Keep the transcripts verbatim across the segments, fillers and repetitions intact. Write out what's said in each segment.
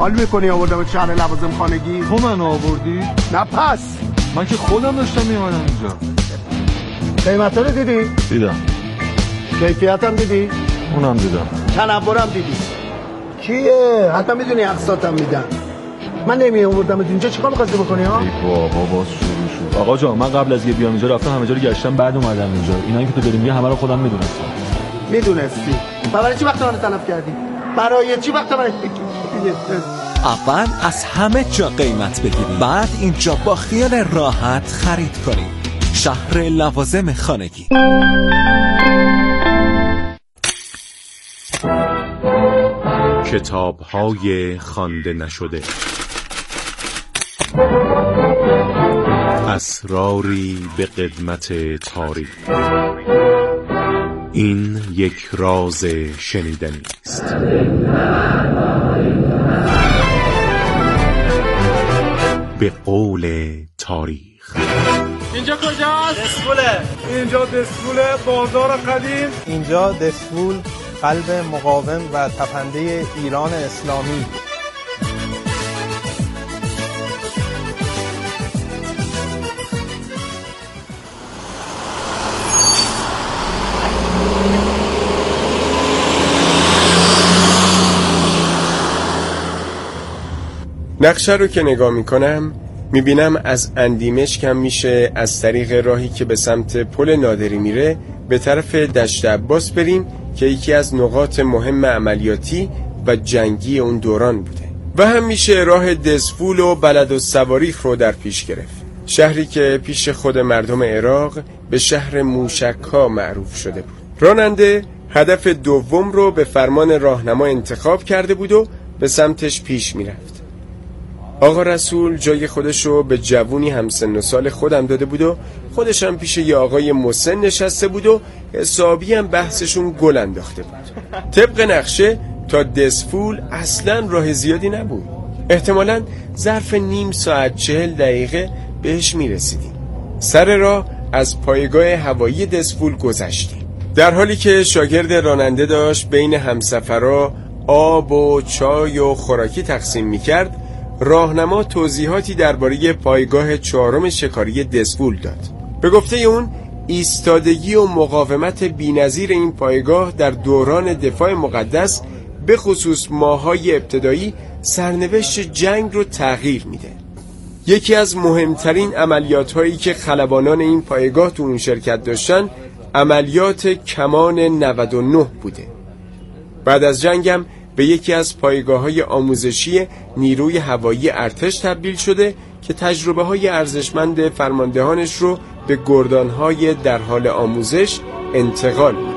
حال میکنی آوردم شهر لوازم خانگی؟ تو من آوردی؟ نه پس من که خودم داشتم میومدم اینجا. قیمتا رو دیدی؟ دیدم. کیفیت هم دیدی؟ اونم دیدم. تنوع هم دیدی؟ کیه؟ حتما میدونی اقساطم میدن. من نمی آوردم اینجا چیکار می‌خواستی بکنی ها؟ ای بابا باز شروع شد. آقا جان من قبل از یه بیام اینجا رفتم همه جا رو گشتم بعد اومدم اینجا. اینایی که تو داری میگی همه رو خودم میدونستم. میدونستی؟ برای چی وقت من تلف کردی؟ برای چی وقت من اول از همه جا قیمت بگیرید، بعد اینجا با خیال راحت خرید کنید. شهر لوازم خانگی. کتاب‌های خوانده نشده، اسراری به قدمت تاریخ. این یک راز شنیدنی است. به قول تاریخ. اینجا کجاست؟ دسفوله. اینجا دسفوله بازار قدیم. اینجا دسفول قلب مقاوم و تپنده ایران اسلامی. نقشه رو که نگاه میکنم میبینم از اندیمشک میشه از طریق راهی که به سمت پل نادری میره به طرف دشت عباس بریم که یکی از نقاط مهم عملیاتی و جنگی اون دوران بوده و هم میشه راه دسفول و بلدالصواریخ رو در پیش گرفت، شهری که پیش خود مردم عراق به شهر موشک‌ها معروف شده بود. راننده هدف دوم رو به فرمان راهنما انتخاب کرده بود و به سمتش پیش میرفت. آقا رسول جای خودشو به جوونی همسن و سال خودم داده بود و خودش هم پیش یه آقای مسن نشسته بود و حسابی هم بحثشون گل انداخته بود. طبق نقشه تا دسفول اصلا راه زیادی نبود، احتمالاً ظرف نیم ساعت چهل دقیقه بهش میرسیدیم. سر راه از پایگاه هوایی دسفول گذشتیم، در حالی که شاگرد راننده داشت بین همسفرا آب و چای و خوراکی تقسیم میکرد. راهنما توضیحاتی درباره پایگاه چهارم شکاری دسفول داد. به گفته اون ایستادگی و مقاومت بی‌نظیر این پایگاه در دوران دفاع مقدس به خصوص ماه‌های ابتدایی سرنوشت جنگ رو تغییر میده. یکی از مهمترین عملیات هایی که خلبانان این پایگاه تو اون شرکت داشتن عملیات کمان نود و نه بوده. بعد از جنگم به یکی از پایگاه‌های آموزشی نیروی هوایی ارتش تبدیل شده که تجربه‌های ارزشمند فرماندهانش رو به گردان‌های در حال آموزش انتقال میده.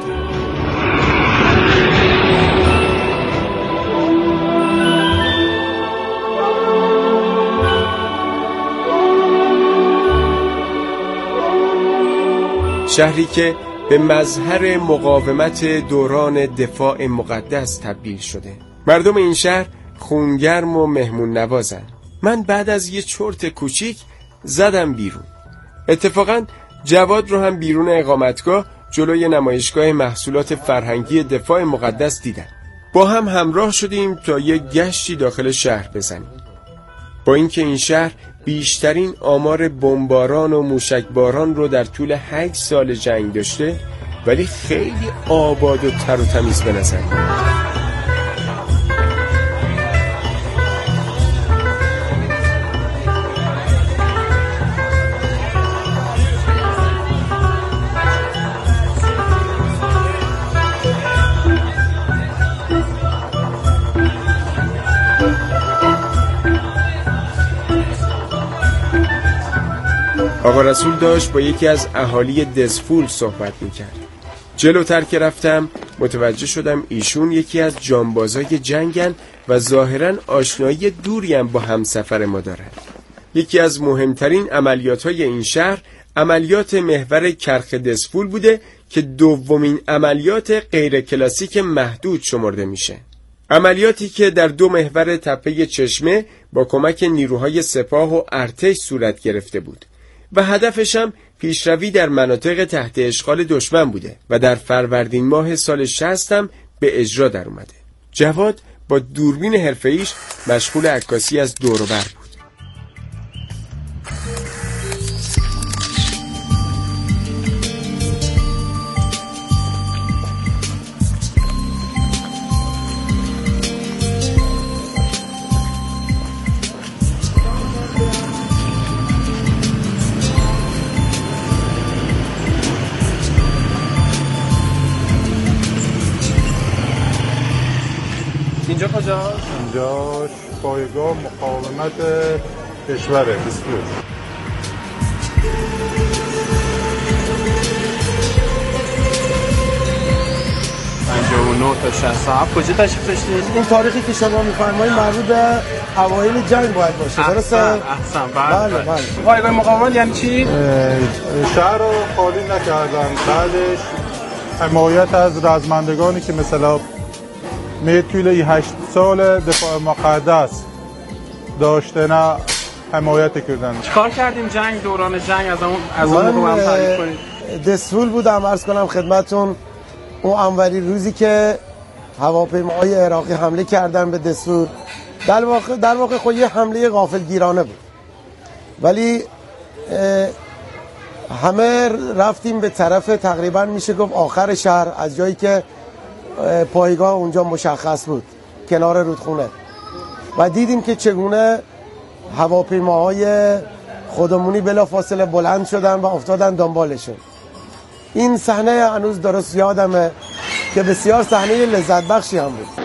شهری که به مظهر مقاومت دوران دفاع مقدس تبدیل شده. مردم این شهر خونگرم و مهمون نوازن. من بعد از یه چرت کوچیک زدم بیرون. اتفاقا جواد رو هم بیرون اقامتگاه جلوی نمایشگاه محصولات فرهنگی دفاع مقدس دیدم. با هم همراه شدیم تا یک گشتی داخل شهر بزنیم. با اینکه این شهر بیشترین آمار بمباران و موشکباران رو در طول هشت سال جنگ داشته، ولی خیلی آباد و تر و تمیز به نظر میاد. آقا رسول داشت با یکی از اهالی دسفول صحبت میکرد. جلوتر که رفتم متوجه شدم ایشون یکی از جانبازای جنگن و ظاهراً آشنایی دوری هم با همسفر ما دارن. یکی از مهمترین عملیات‌های این شهر عملیات محور کرخ دسفول بوده که دومین عملیات غیر کلاسیک محدود شمرده میشه. عملیاتی که در دو محور تپه چشمه با کمک نیروهای سپاه و ارتش صورت گرفته بود و هدفش هم پیشروی در مناطق تحت اشغال دشمن بوده و در فروردین ماه سال شصت هم به اجرا در اومده. جواد با دوربین حرفه‌ایش مشغول عکاسی از دور و بر بود. اینجا کجاست؟ اینجا پایگاه مقاومت کشور دستور. پنجاه و نه تا شصت و هفت. کجا تشریف داشتید؟ این تاریخی که شما می‌فرمایید مربوط به اوایل جنگ باید باشه. درسته؟ احسن. بله بله بله. پایگاه مقاومت یعنی چی؟ شهر رو خالی نکردن، بعدش حمایت از رزمندگانی که مثلا می طول هشت سال دفاع مقدس داشته نه حمایت کردن. چیکار کردیم جنگ دوران جنگ از اون از اون موقع هم تعریف کنید؟ دستور بودم عرض کنم خدمتتون اون انوری روزی که هواپیماهای عراقی حمله کردن به دستور، در واقع در واقع خود یه حمله غافلگیرانه بود، ولی همه رفتیم به طرف تقریبا میشه گفت آخر شهر، از جایی که پایگاه اونجا مشخص بود کنار رودخونه، و دیدیم که چگونه هواپیماهای خودمونی بلافاصله بلند شدن و افتادن دنبالشون. این صحنه هنوز درست یادمه که بسیار صحنه لذت بخشی هم بود.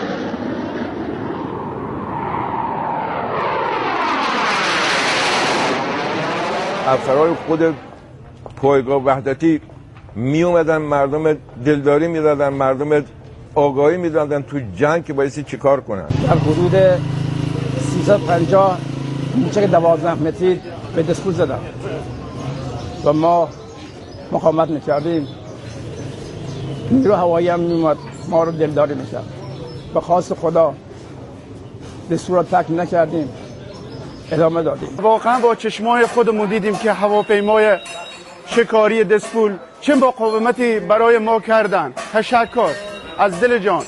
افسرهای خود پایگاه وحدتی می اومدن مردم دلداری میدادن، مردم آگاهی میدادن تو جنگ که بایستی چی کار کنن. در حدود سیصد و پنجاه موشک دوازده متری به دستور زدن و ما مقاومت میکردیم. نیرو هوایی هم میومد ما رو دلداری میکرد. به خواست خدا دستور رو ترک نکردیم، ادامه دادیم. واقعا با چشمای خودمون دیدیم که هواپیمای شکاری دسپول چه مقاومتی برای ما کردن. تشکر از دل جان.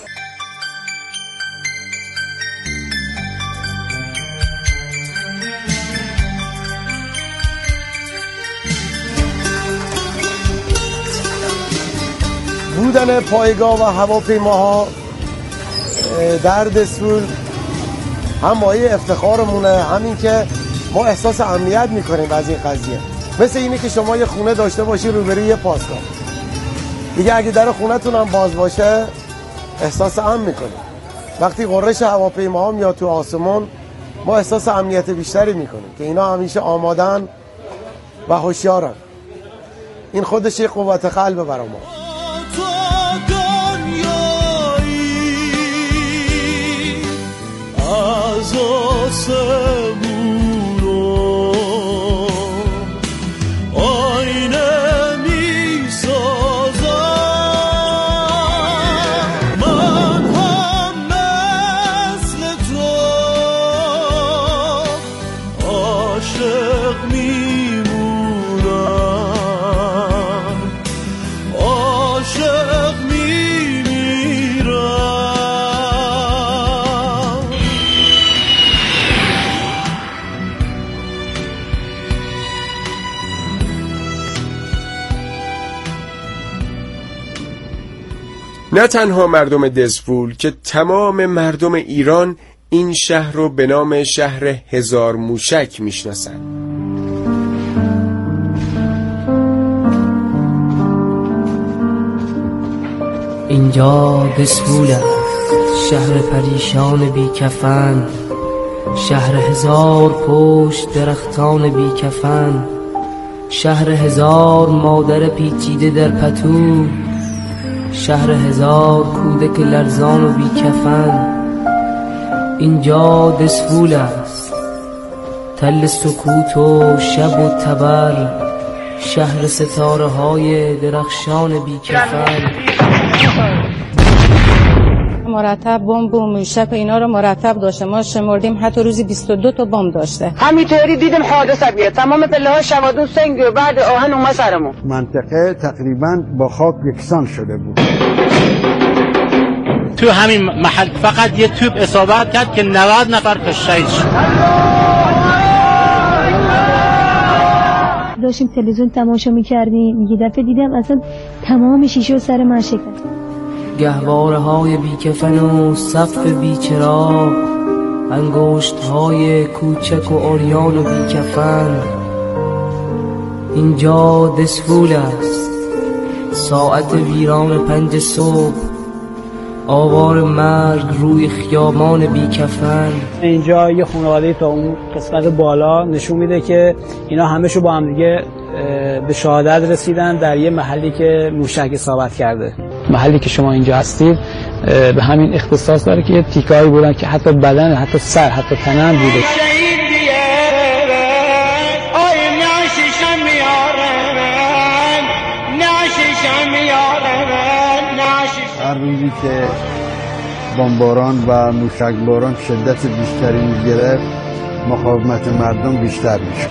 بودن پایگاه و هواپیماها در دستور هم مایه افتخارمونه، همین که ما احساس امنیت میکنیم از این قضیه. مثل اینه که شما یه خونه داشته باشی روبروی یه پاسگاه، دیگه اگه در خونتون هم باز باشه احساس امن میکنیم. وقتی قررش هواپیماها میاد تو آسمون ما احساس امنیت بیشتری میکنیم که اینا همیشه آمادن و هوشیارن. این خودش یه قوت قلبه برای ما. از آسمون آینه می سازم، من هم مثل تو عاشق میمونم، عاشق میمیرم. نه تنها مردم دزفول که تمام مردم ایران این شهر رو به نام شهر هزار موشک میشناسن. اینجا دزفول است، شهر پریشان بی کفن، شهر هزار پشت درختان بی کفن، شهر هزار مادر پیچیده در پتو، شهر هزار کودک لرزان و بی کفن. اینجا دزفول است، تل سکوت و شب و تبر، شهر ستاره های درخشان بی کفن. مرتب بمب و موشک و اینا رو مرتب داشته، ما شمردیم حتی روزی بیست و دو تا بمب داشته. همینطوری دیدیم حادثه بیاد، تمام پله ها شوادون سنگ و بعد آهن اومد سرمون. منطقه تقریبا با خاک یکسان شده بود. تو تو همین محل فقط یه توپ اصابت کرد که نود نفر شهید شد. داشتیم تلویزیون تماشا میکردیم، یه دفعه دیدم اصلا تمام شیشه سر من شکست. گهواره های بیکفن و صف بیچراغ، انگشت های کوچک و عریان و بیکفن. اینجا دسفول است، ساعت ویران پنج صبح، آوار مرگ روی خیابان بیکفن. اینجا یه خانواده تا اون قسمت بالا نشون میده که اینا همشو با هم دیگه به شهادت رسیدن در یه محلی که موشک اصابت کرده. محلی که شما اینجا هستید به همین اختصاص داره که تیکایی بودن که حتی بدن، حتی سر، حتی تنه هم بوده. هر روزی که بمباران و موشکباران شدت بیشتری میگرفت مقاومت مردم بیشتر میشه.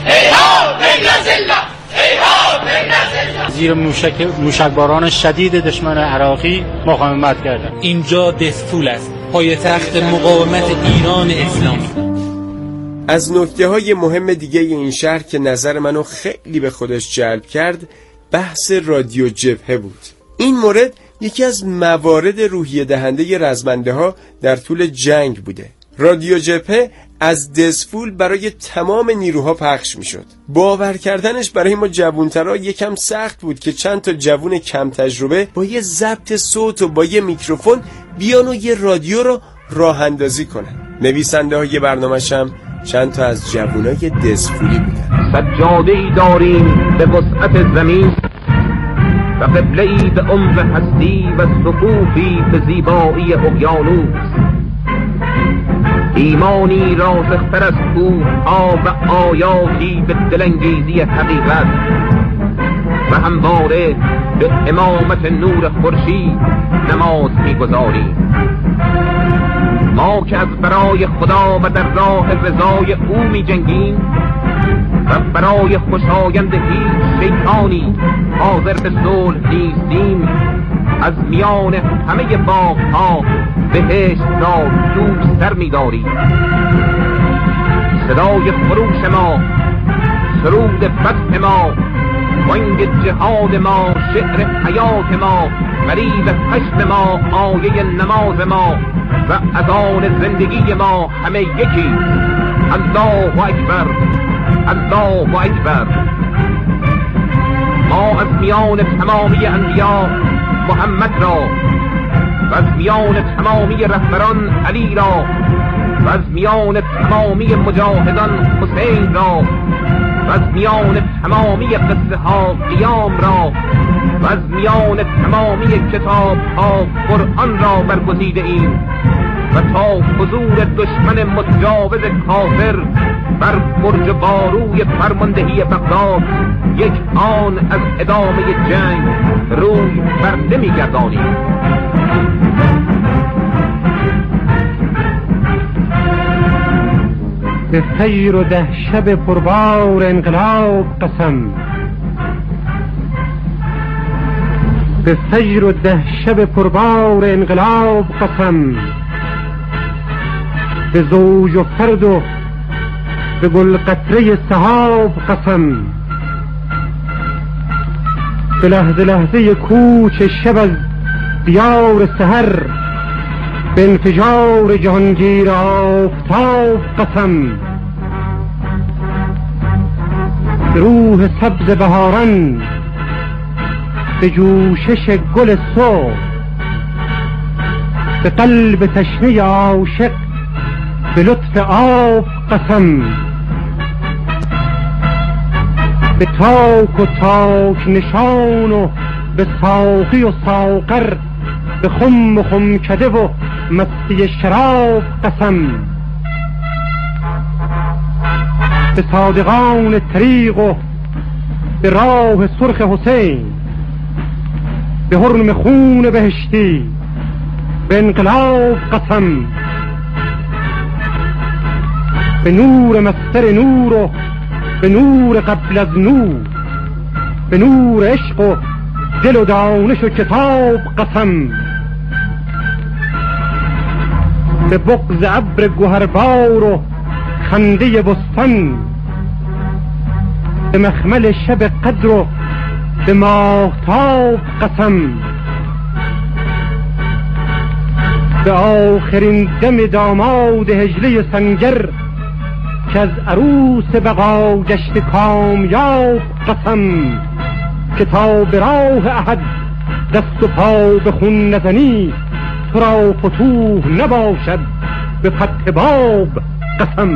زیر موشک موشکباران شدید دشمن عراقی مقاومت کردن. اینجا دسفول است، پایتخت مقاومت ایران اسلامی. از نکته‌های مهم دیگه این شهر که نظر منو خیلی به خودش جلب کرد بحث رادیو جبهه بود. این مورد یکی از موارد روحیه دهنده رزمنده ها در طول جنگ بوده. رادیو جبهه از دسفول برای تمام نیروها پخش می شد. باور کردنش برای ما جوونترها یکم سخت بود که چند تا جوون کم تجربه با یه ضبط صوت و با یه میکروفون بیان و یه رادیو رو راه اندازی کنن. نویسنده های برنامه‌شم چند تا از جوونای دسفولی بودن. سجاده‌ای داریم به وسعت زمین و قبله‌ای به عمق هستی و صفوفی به زیبایی اقیانوس. ایمانی راسختر از کوه‌ها و آیاتی به دلانگیزی حقیقت و همواره به امامت نور خورشید نماز می‌گذاریم. ما که از برای خدا و در راه رضای او می‌جنگیم و برای خوشایند هیچ شیطانی حاضر به صلح نیستیم، از میان همه باغ‌ها بهشت را دوست‌تر می‌داریم. صدای خروش ما، سرود فتح ما، بانگ جهاد ما، شعر حیات ما، فریب خشم ما، آیه نماز ما و اذان زندگی ما همه یکی. الله اکبر، الله اکبر. ما از میان تمامی انبیا محمد را و از میان تمامی رهبران علی را و از میان تمامی مجاهدان حسین را و از میان تمامی قصه ها قیام را و از میان تمامی کتاب ها قرآن را برگزیده ایم و تا حضور دشمن متجاوز کافر بر برج باروی فرماندهی بغداد یک آن از ادامه جنگ روی بر نمی‌گردانیم. به فجر و ده شب پربار انقلاب قسم، به فجر و ده شب پربار انقلاب قسم، به زوج و فرد و به گل قطره سحاب قسم، به لحظه لحظه کوچ شب از دیار سحر، به انفجار جهانگیر آفتاب قسم، به روح سبز بهاران، به جوشش گل صبح، به قلب تشنه عاشق، به لطف آب قسم، به تاک و تاک نشان و به ساقی و ساقر، به خم و خم کده و مستی شراب قسم، به صادقان طریق و به راه سرخ حسین، به حرم خون بهشتی، به انقلاب قسم، به نور مستر نور و به نور قبل از نور، به نور عشق و دل و دانش و کتاب قسم، به بغض ابر گوهربار و خنده بستان، به مخمل شب قدر و به ماهتاب قسم، به آخرین دم داماد هجله سنگر که از عروس بقا گشت کامیاب قسم، که تا به راه احد دست و پا به خون نزنی تو را فتوح نباشد به فتح باب قسم.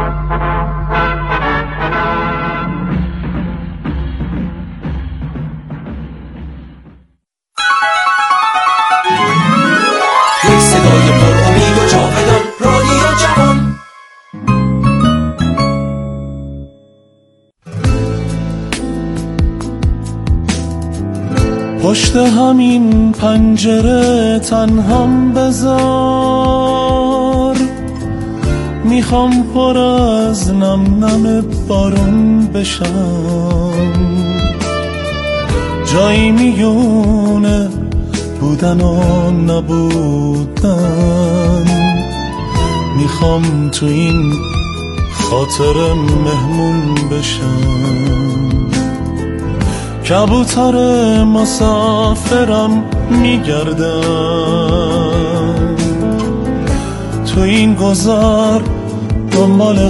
یک صدای پر امید و جاودان، رادیو جوان. پشت همین پنجره تنهام بذار، میخوام پر از نم نم بارون بشم، جایی میونه بودن و نبودن، میخوام تو این خاطر مهمون بشم، کبوتر مسافرم میگردم تو این گذر دنبال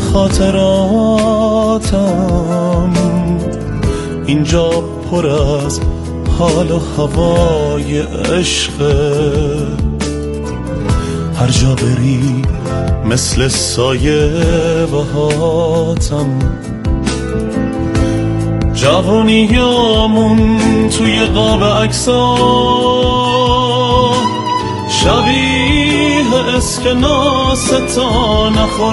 خاطراتم، اینجا پر از حال و هوای عشقه، هر جا بری مثل سایه بهاتم، جوانیامون توی قاب عکسا شبیه اسکناس تا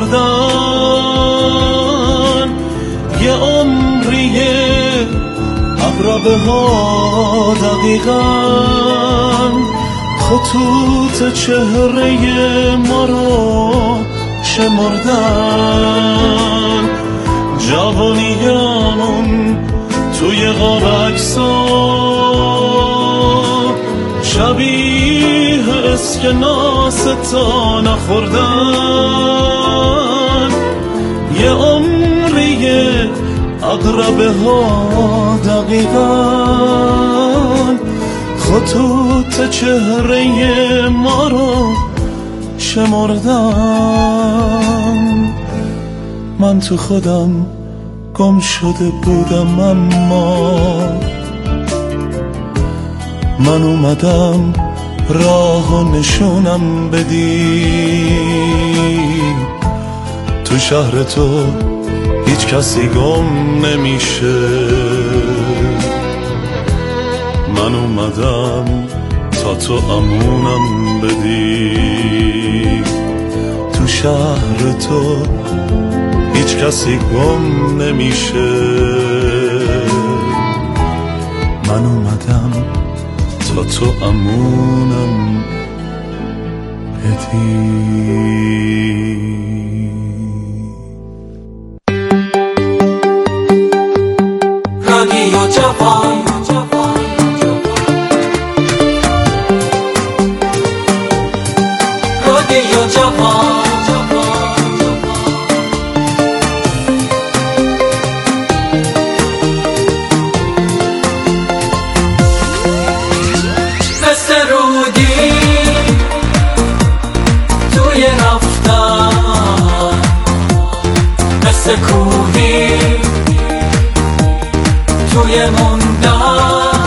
نخوردن، یه عمریه عقربه ها دقیقاً خطوط چهره ما رو شمردن، جوانیامون توی قاب عکسا شبیه اسکناس تا نخوردن، یه عمریه عقربه ها دقیقاً خطوط چهره ما رو شمردن. من تو خودم گم شده بودم، اما من اومدم راه و نشونم بدی، تو شهر تو هیچ کسی گم نمیشه، من اومدم تا تو امونم بدی، تو شهر تو هیچ کسی گم نمیشه، من اومدم تا تو امونم بدی. رادیو جوان، رادیو جوان، مثل رودی توی رفتن، مثل کوهی توی موندن،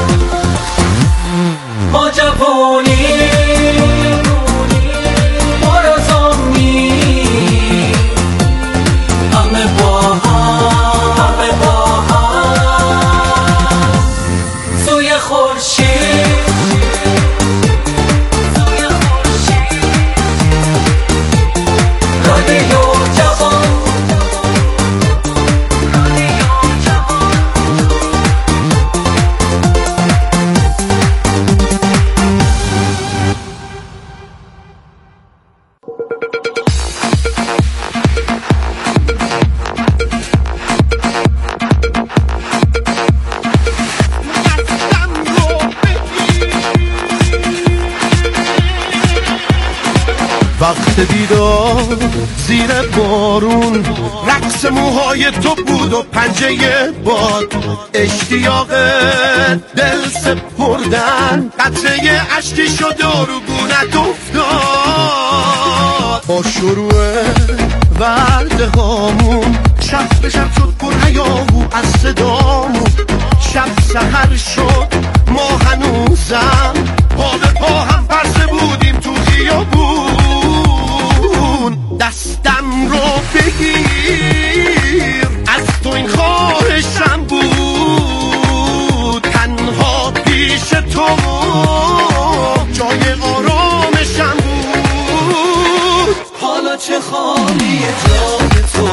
ما جوانی ما رزامی همه با هم، همه با هم سوی خورشید، سوی خورشید، رادیو جوان، رادیو جوان. وقت دیدار زیر بارون، رقص موهای تو بود و پنجه باد، اشتیاق دل سپردن، قطره اشکی شد و رو گونت افتاد. با شروع ورده هامون شب به شب شد پر هیاهو از صدامون، شب سحر شد ما هنوزم پا به پا هم پرسه بودیم تو خیابون. دستم رو بگیر از تو این خواهشم بود، تنها پیش تو جای آرامشم بود. حالا چه خالی جای تو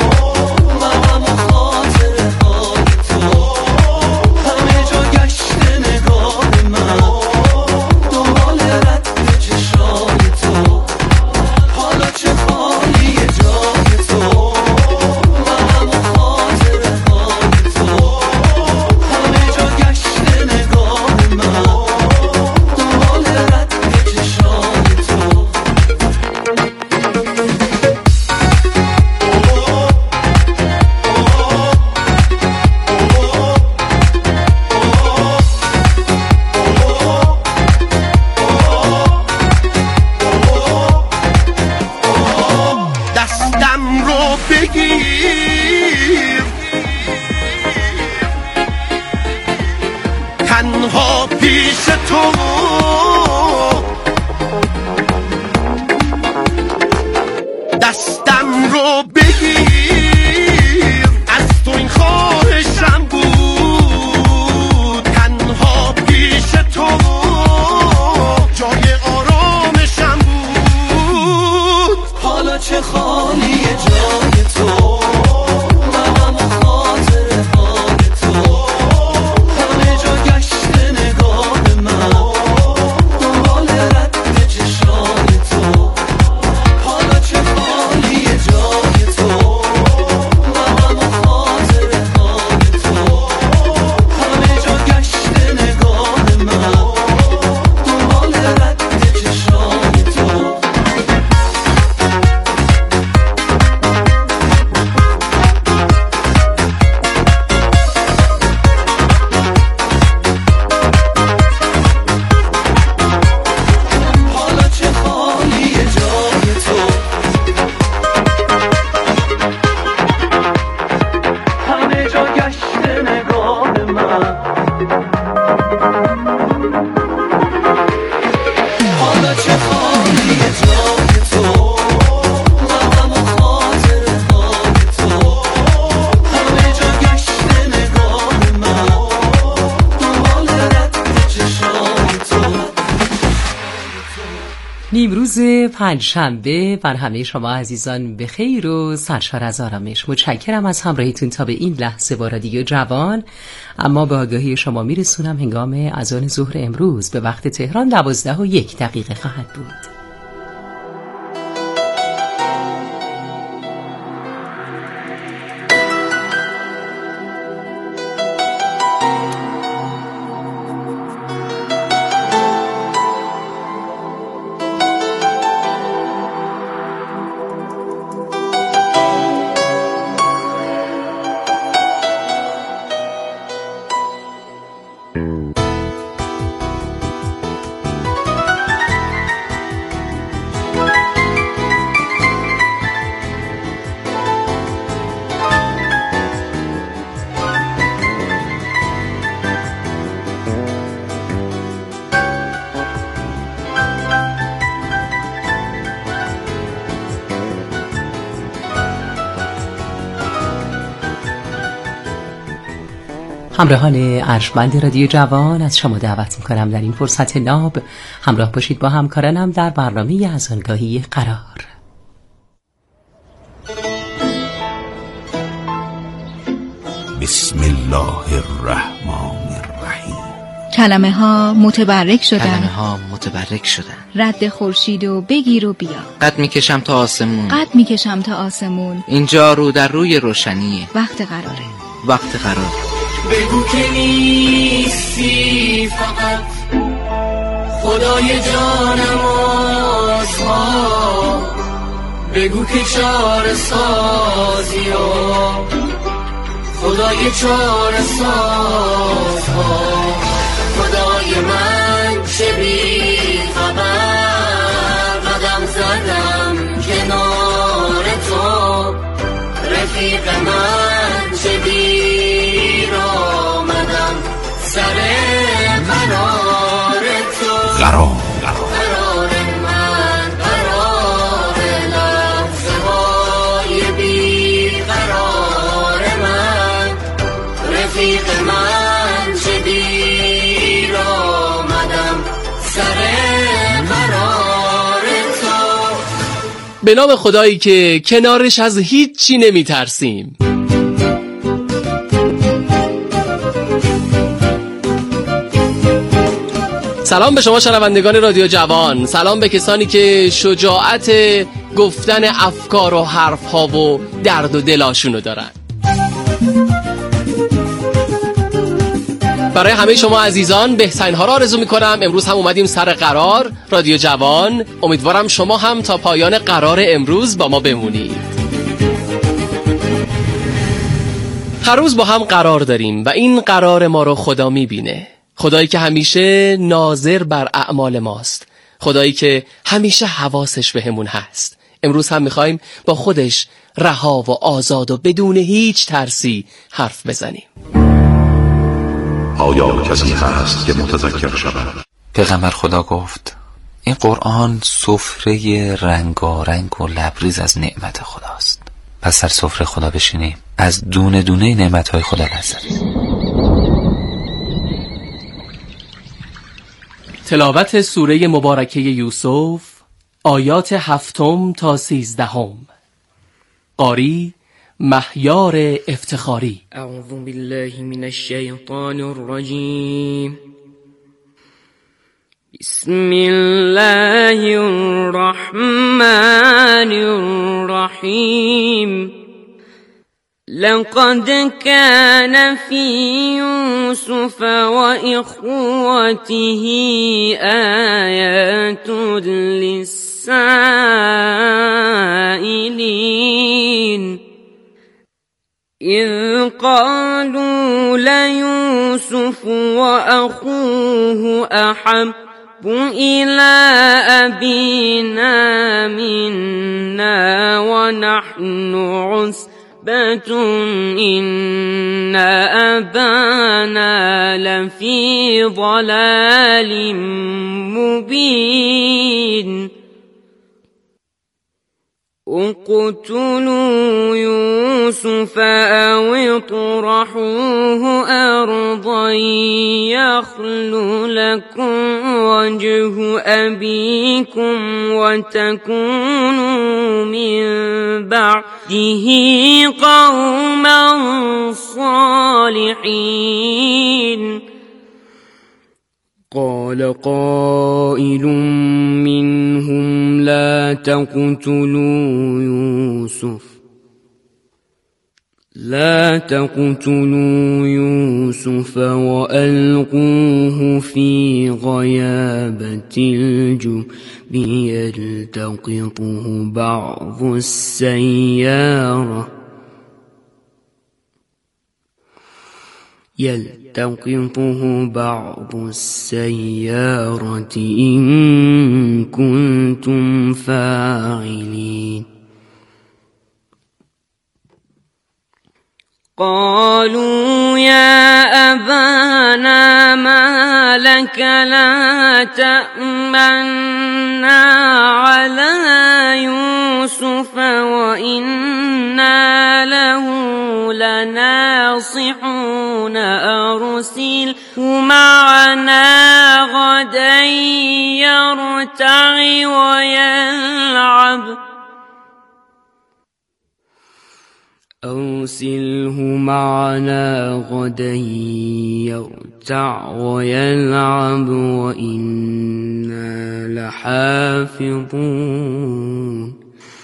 تنها پیش تو دستم رو بگیر از تو این خواهشم بود، تنها پیش تو جای آرامشم بود. حالا چه خالی جای تو نیمروز پنجشنبه بر همه شما عزیزان به خیر و سرشار از آرامش. متشکرم از همراهیتون تا به این لحظه با رادیو جوان. اما به آگاهی شما میرسونم هنگام اذان ظهر امروز به وقت تهران دوازده و یک دقیقه خواهد بود. همراهان ارجمند رادیو جوان از شما دعوت میکنم در این فرصت ناب همراه باشید با همکارانم در برنامه اذانگاهی قرار. بسم الله الرحمن الرحیم. کلمه ها متبرک شدن، کلمه ها متبرک شدن. رد خورشید و بگیر و بیا. قد میکشم تا آسمون، قد میکشم تا آسمون. اینجا رو در روی روشنیه. وقت قراره، وقت قرار. بگو که نیستی فقط خدای جانم و نیازها بگو که چاره سازی و خدای چاره سازها خدای من چه بی خبر قدم زدم کنار تو رفیق من چه دیر آمدم سر قرار تو قرار قرار من قرار لحظه های بی قرار من رفیق من چه دیر آمدم سر قرار تو. به نام خدایی که کنارش از هیچی نمی ترسیم. سلام به شما شنوندگان رادیو جوان، سلام به کسانی که شجاعت گفتن افکار و حرفها و درد و دلاشونو دارن. برای همه شما عزیزان بهترین ها را آرزو میکنم. امروز هم اومدیم سر قرار رادیو جوان. امیدوارم شما هم تا پایان قرار امروز با ما بمونید. هر روز با هم قرار داریم و این قرار ما رو خدا میبینه. خدایی که همیشه ناظر بر اعمال ماست، خدایی که همیشه حواسش بهمون هست. امروز هم میخوایم با خودش رها و آزاد و بدون هیچ ترسی حرف بزنیم. آیا کسی هست که متذکر شود؟ پیغمبر خدا گفت این قرآن سفره رنگارنگ و لبریز از نعمت خداست. پس در سفره خدا بشینیم، از دونه دونه نعمتهای خدا لذت ببریم. تلاوت سوره مبارکه یوسف، آیات هفتم تا سیزدهم. قاری مهیار افتخاری. اعوذ بالله من الشیطان الرجیم. بسم الله الرحمن الرحیم. لقد كان في يوسف وإخوته آيات للسائلين إذ قالوا ليوسف وأخوه أحب إلى أبينا منا ونحن عصبة إن أبانا لفي ضلال مبين اقتلوا يوسف أو اطرحوه أرضا يخل لكم وجه أبيكم وتكونوا من بعده قوما صالحين. قال قائل منهم لا تقتلوا يوسف لا تقتلوا يوسف وألقوه في غيابة الجب يلتقطه بعض السيارة يلتقطه بعض السيارة إن كنتم فاعلين. قالوا يا أبانا ما لك لا تأمنا على يوسف وإنا له لناصحون أرسله معنا غدا يرتع ويلعب أرسله معنا غدا يرتع ويلعب وإنا لحافظون.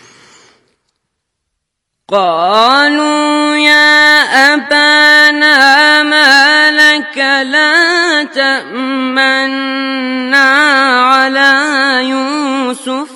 قالوا يا أبانا ما لك لا تأمنا على يوسف